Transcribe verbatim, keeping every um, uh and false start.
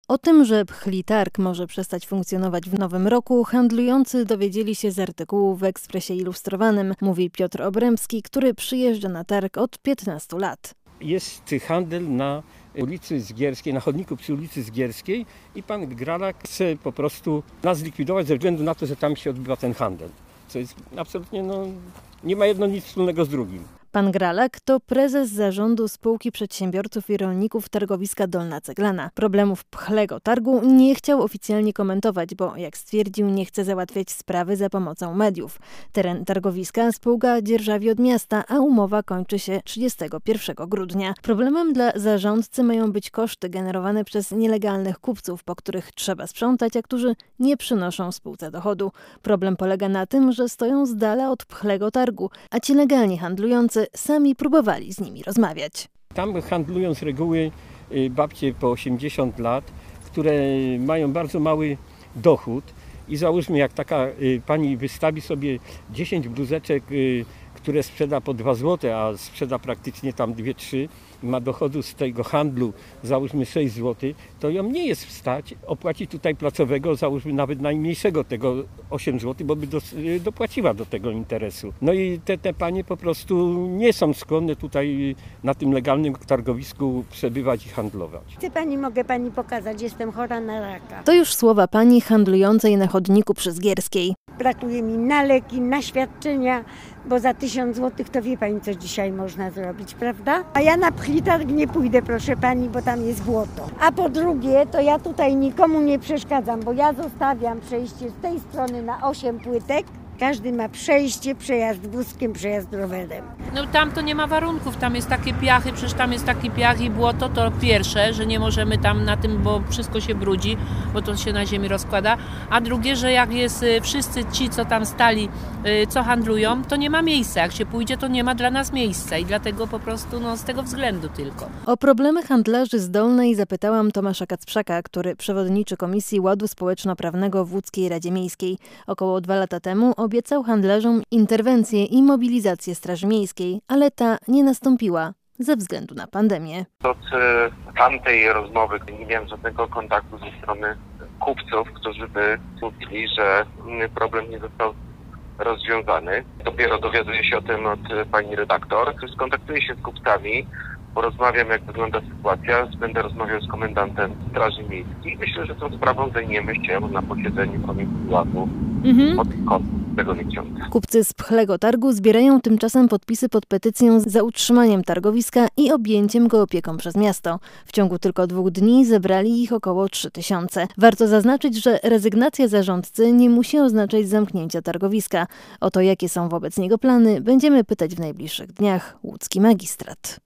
O tym, że Pchli Targ może przestać funkcjonować w nowym roku, handlujący dowiedzieli się z artykułu w Ekspresie Ilustrowanym, mówi Piotr Obremski, który przyjeżdża na targ od piętnastu lat. Jest handel na ulicy Zgierskiej, na chodniku przy ulicy Zgierskiej i pan Gralak chce po prostu nas zlikwidować ze względu na to, że tam się odbywa ten handel. Co jest absolutnie, no, nie ma jedno nic wspólnego z drugim. Pan Gralak to prezes zarządu Spółki Przedsiębiorców i Rolników Targowiska Dolna Ceglana. Problemów Pchlego Targu nie chciał oficjalnie komentować, bo jak stwierdził, nie chce załatwiać sprawy za pomocą mediów. Teren targowiska spółka dzierżawi od miasta, a umowa kończy się trzydziestego pierwszego grudnia. Problemem dla zarządcy mają być koszty generowane przez nielegalnych kupców, po których trzeba sprzątać, a którzy nie przynoszą spółce dochodu. Problem polega na tym, że stoją z dala od Pchlego Targu, a ci legalnie handlujący sami próbowali z nimi rozmawiać. Tam handlują z reguły babcie po osiemdziesiąt lat, które mają bardzo mały dochód i załóżmy, jak taka pani wystawi sobie dziesięć bluzeczek, które sprzeda po dwa złote, a sprzeda praktycznie tam dwie trzy i ma dochodu z tego handlu załóżmy sześć złotych, to ją nie jest w stać opłacić tutaj placowego, załóżmy nawet najmniejszego tego osiem złotych, bo by do, dopłaciła do tego interesu. No i te, te panie po prostu nie są skłonne tutaj na tym legalnym targowisku przebywać i handlować. Chce pani, mogę pani pokazać, jestem chora na raka. To już słowa pani handlującej na chodniku przy Zgierskiej. Brakuje mi na leki, na świadczenia, bo za tysiąc złotych to wie pani, co dzisiaj można zrobić, prawda? A ja na Pchli Targ nie pójdę, proszę pani, bo tam jest błoto. A po drugie, to ja tutaj nikomu nie przeszkadzam, bo ja zostawiam przejście z tej strony na osiem płytek. Każdy ma przejście, przejazd wózkiem, przejazd rowerem. No tam to nie ma warunków, tam jest takie piachy, przecież tam jest taki piach i błoto, to pierwsze, że nie możemy tam na tym, bo wszystko się brudzi, bo to się na ziemi rozkłada, a drugie, że jak jest wszyscy ci, co tam stali, co handlują, to nie ma miejsca, jak się pójdzie, to nie ma dla nas miejsca i dlatego po prostu, no z tego względu tylko. O problemy handlarzy z Dolnej zapytałam Tomasza Kacprzaka, który przewodniczy Komisji Ładu Społeczno-Prawnego w Łódzkiej Radzie Miejskiej. Około dwa lata temu obiecał handlarzom interwencję i mobilizację Straży Miejskiej, ale ta nie nastąpiła ze względu na pandemię. Od tamtej rozmowy nie miałem żadnego kontaktu ze strony kupców, którzy by mówili, że problem nie został rozwiązany. Dopiero dowiaduję się o tym od pani redaktor. Skontaktuję się z kupcami, porozmawiam, jak wygląda sytuacja, będę rozmawiał z komendantem Straży Miejskiej. Myślę, że tą sprawą zajmiemy się na posiedzeniu Komisji Ładu mhm. od końca tego miesiąca. Kupcy z Pchlego Targu zbierają tymczasem podpisy pod petycją za utrzymaniem targowiska i objęciem go opieką przez miasto. W ciągu tylko dwóch dni zebrali ich około trzy tysiące. Warto zaznaczyć, że rezygnacja zarządcy nie musi oznaczać zamknięcia targowiska. O to, jakie są wobec niego plany, będziemy pytać w najbliższych dniach. Łódzki Magistrat.